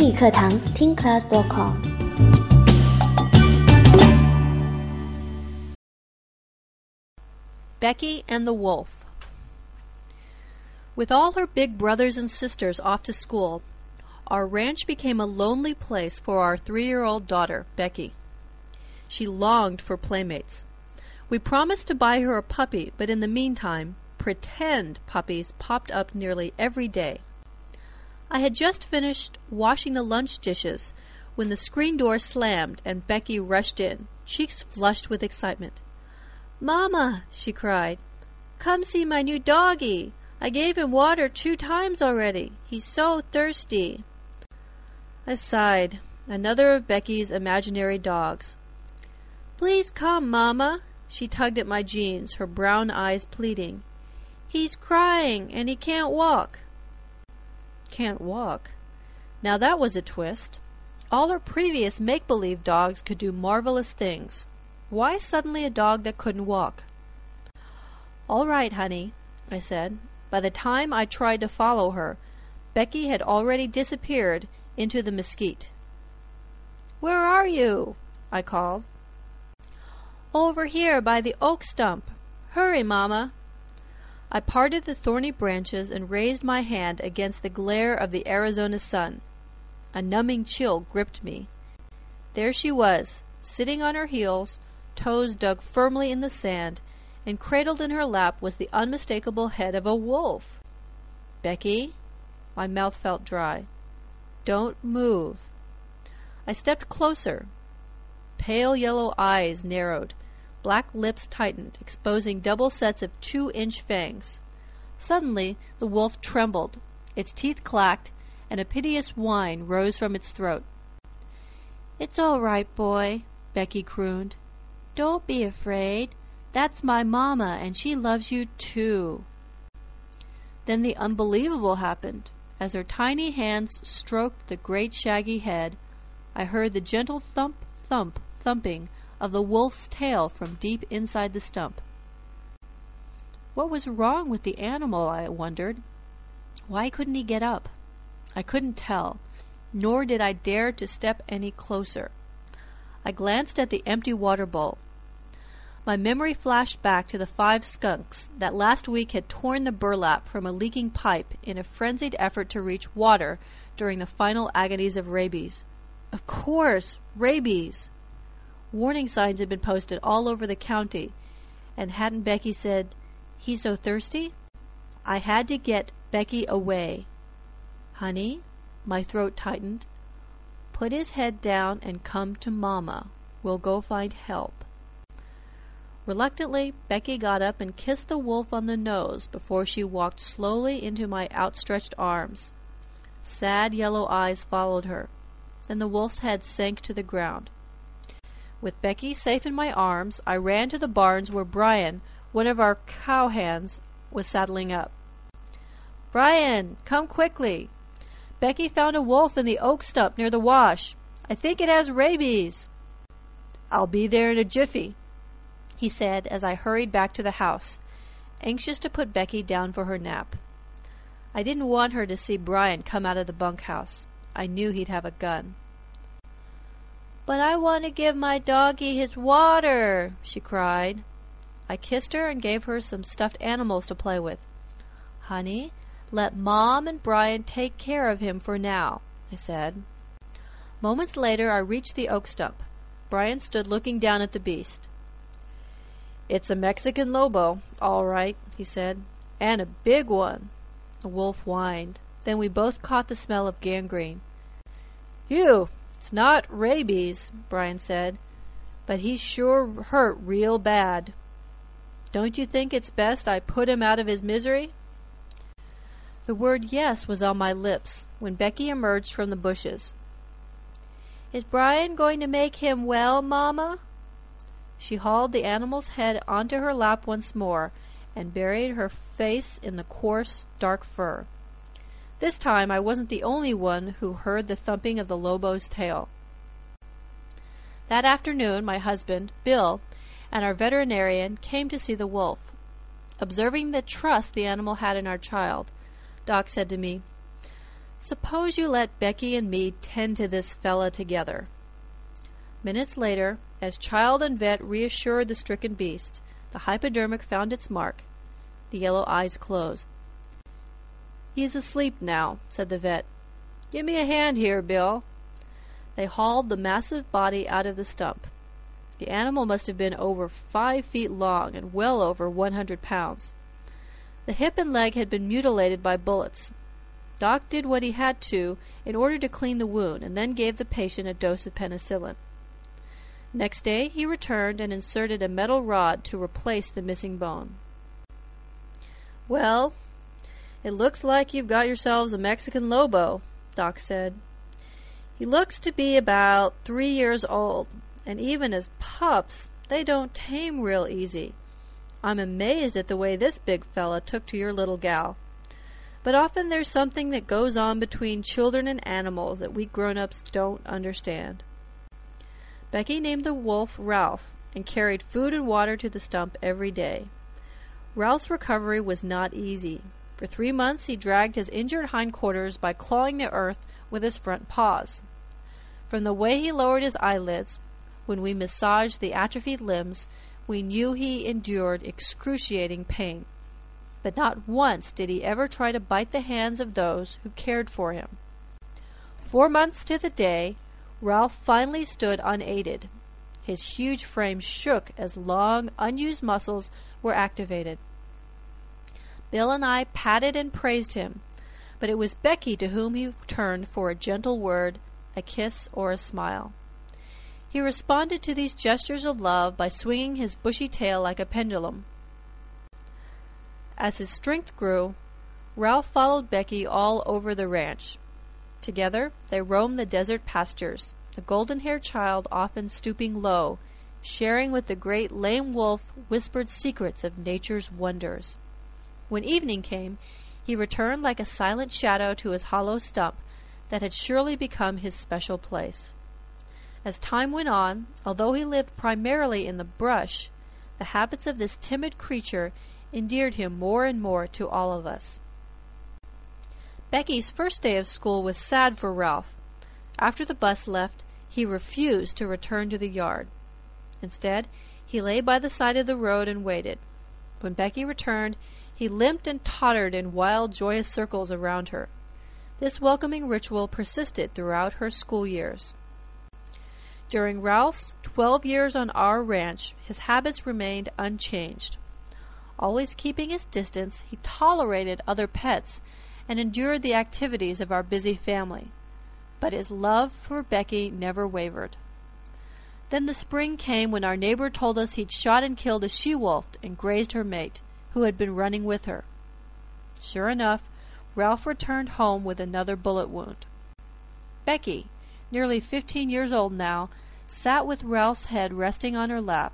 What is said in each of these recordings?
英语课堂听 class.com。 Becky and the Wolf. With all her big brothers and sisters off to school, our ranch became a lonely place for our 3-year-old daughter, Becky. She longed for playmates. We promised to buy her a puppy, but in the meantime, pretend puppies popped up nearly every day. I had just finished washing the lunch dishes when the screen door slammed and Becky rushed in, cheeks flushed with excitement. "Mama," she cried, "come see my new doggie. I gave him water 2 times already. He's so thirsty." I sighed. Another of Becky's imaginary dogs. "Please come, Mama." She tugged at my jeans, her brown eyes pleading. "He's crying, and he can't walk." Can't walk. Now that was a twist. All her previous make-believe dogs could do marvelous things. Why suddenly a dog that couldn't walk? "All right, honey," I said. By the time I tried to follow her, Becky had already disappeared into the mesquite. "Where are you?" I called. "Over here by the oak stump. Hurry, Mama." I parted the thorny branches and raised my hand against the glare of the Arizona sun. A numbing chill gripped me. There she was, sitting on her heels, toes dug firmly in the sand, and cradled in her lap was the unmistakable head of a wolf. "Becky?" My mouth felt dry. "Don't move." I stepped closer. Pale yellow eyes narrowed. Black lips tightened, exposing double sets of 2-inch fangs. Suddenly, the wolf trembled. Its teeth clacked, and a piteous whine rose from its throat. "It's all right, boy," Becky crooned. "Don't be afraid. That's my mama, and she loves you too." Then the unbelievable happened. As her tiny hands stroked the great shaggy head, I heard the gentle thump, thump, thumping of the wolf's tail from deep inside the stump. What was wrong with the animal, I wondered. Why couldn't he get up? I couldn't tell, nor did I dare to step any closer. I glanced at the empty water bowl. My memory flashed back to the 5 skunks that last week had torn the burlap from a leaking pipe in a frenzied effort to reach water during the final agonies of rabies. Of course, rabies! Warning signs had been posted all over the county, and hadn't Becky said, "He's so thirsty"? I had to get Becky away. "Honey," my throat tightened, "put his head down and come to Mama. We'll go find help." Reluctantly, Becky got up and kissed the wolf on the nose before she walked slowly into my outstretched arms. Sad yellow eyes followed her. Then the wolf's head sank to the ground. With Becky safe in my arms, I ran to the barns where Brian, one of our cowhands, was saddling up. "Brian, come quickly. Becky found a wolf in the oak stump near the wash. I think it has rabies." "I'll be there in a jiffy," he said as I hurried back to the house, anxious to put Becky down for her nap. I didn't want her to see Brian come out of the bunkhouse. I knew he'd have a gun. "But I want to give my doggie his water," she cried. I kissed her and gave her some stuffed animals to play with. "Honey, let Mom and Brian take care of him for now," I said. Moments later, I reached the oak stump. Brian stood looking down at the beast. "It's a Mexican lobo, all right," he said. "And a big one." The wolf whined. Then we both caught the smell of gangrene. "Phew, it's not rabies," Brian said, "but he's sure hurt real bad. Don't you think it's best I put him out of his misery?" The word yes was on my lips when Becky emerged from the bushes. "Is Brian going to make him well, Mama?" She hauled the animal's head onto her lap once more and buried her face in the coarse, dark fur. This time I wasn't the only one who heard the thumping of the lobo's tail. That afternoon my husband, Bill, and our veterinarian came to see the wolf. Observing the trust the animal had in our child, Doc said to me, Suppose you let Becky and me tend to this fella together." Minutes later, as child and vet reassured the stricken beast, the hypodermic found its mark. The yellow eyes closed. "He's asleep now," said the vet. "Give me a hand here, Bill." They hauled the massive body out of the stump. The animal must have been over 5 feet long and well over 100 pounds. The hip and leg had been mutilated by bullets. Doc did what he had to in order to clean the wound and then gave the patient a dose of penicillin. Next day he returned and inserted a metal rod to replace the missing bone. "Well, it looks like you've got yourselves a Mexican Lobo," Doc said. "He looks to be about 3 years old, and even as pups, they don't tame real easy. I'm amazed at the way this big fella took to your little gal. But often there's something that goes on between children and animals that we grown-ups don't understand." Becky named the wolf Ralph and carried food and water to the stump every day. Ralph's recovery was not easy. For 3 months he dragged his injured hindquarters by clawing the earth with his front paws. From the way he lowered his eyelids, when we massaged the atrophied limbs, we knew he endured excruciating pain. But not once did he ever try to bite the hands of those who cared for him. 4 months to the day, Ralph finally stood unaided. His huge frame shook as long, unused muscles were activated. Bill and I patted and praised him, but it was Becky to whom he turned for a gentle word, a kiss, or a smile. He responded to these gestures of love by swinging his bushy tail like a pendulum. As his strength grew, Ralph followed Becky all over the ranch. Together they roamed the desert pastures, the golden-haired child often stooping low, sharing with the great lame wolf whispered secrets of nature's wonders. When evening came, he returned like a silent shadow to his hollow stump that had surely become his special place. As time went on, although he lived primarily in the brush, the habits of this timid creature endeared him more and more to all of us. Becky's first day of school was sad for Ralph. After the bus left, he refused to return to the yard. Instead, he lay by the side of the road and waited. When Becky returned, he limped and tottered in wild, joyous circles around her. This welcoming ritual persisted throughout her school years. During Ralph's 12 years on our ranch, his habits remained unchanged. Always keeping his distance, he tolerated other pets and endured the activities of our busy family. But his love for Becky never wavered. Then the spring came when our neighbor told us he'd shot and killed a she-wolf and grazed her mate, who had been running with her. Sure enough, Ralph returned home with another bullet wound. Becky, nearly 15 years old now, sat with Ralph's head resting on her lap.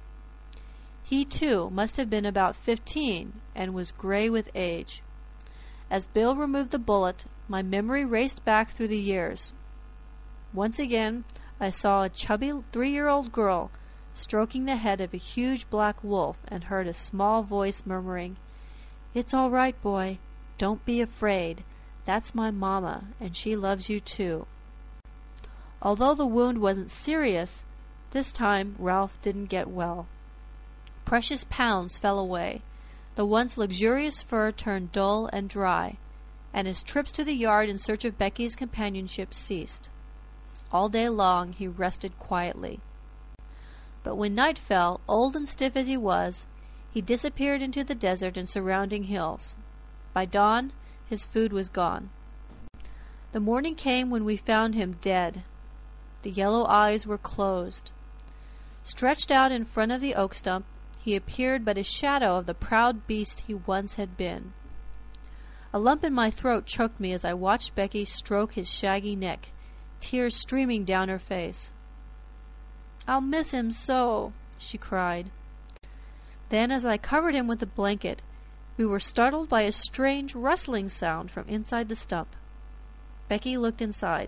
He, too, must have been about 15 and was gray with age. As Bill removed the bullet, my memory raced back through the years. Once again, I saw a chubby 3-year-old girl stroking the head of a huge black wolf and heard a small voice murmuring, "It's all right, boy. Don't be afraid. That's my mama, and she loves you too." Although the wound wasn't serious, this time Ralph didn't get well. Precious pounds fell away. The once luxurious fur turned dull and dry, and his trips to the yard in search of Becky's companionship ceased. All day long he rested quietly. But when night fell, old and stiff as he was, he disappeared into the desert and surrounding hills. By dawn, his food was gone. The morning came when we found him dead. The yellow eyes were closed. Stretched out in front of the oak stump, he appeared but a shadow of the proud beast he once had been. A lump in my throat choked me as I watched Becky stroke his shaggy neck, tears streaming down her face. "I'll miss him so," she cried. Then, as I covered him with a blanket, we were startled by a strange rustling sound from inside the stump. Becky looked inside.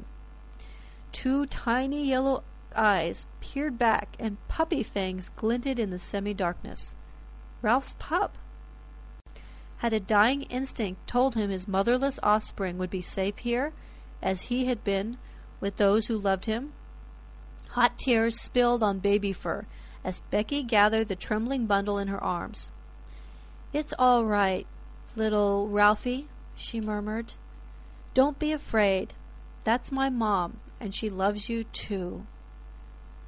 2 tiny yellow eyes peered back, and puppy fangs glinted in the semi-darkness. Ralph's pup. Had a dying instinct told him his motherless offspring would be safe here, as he had been with those who loved him? Hot tears spilled on baby fur as Becky gathered the trembling bundle in her arms. "It's all right, little Ralphie," she murmured. "Don't be afraid. That's my mom, and she loves you too."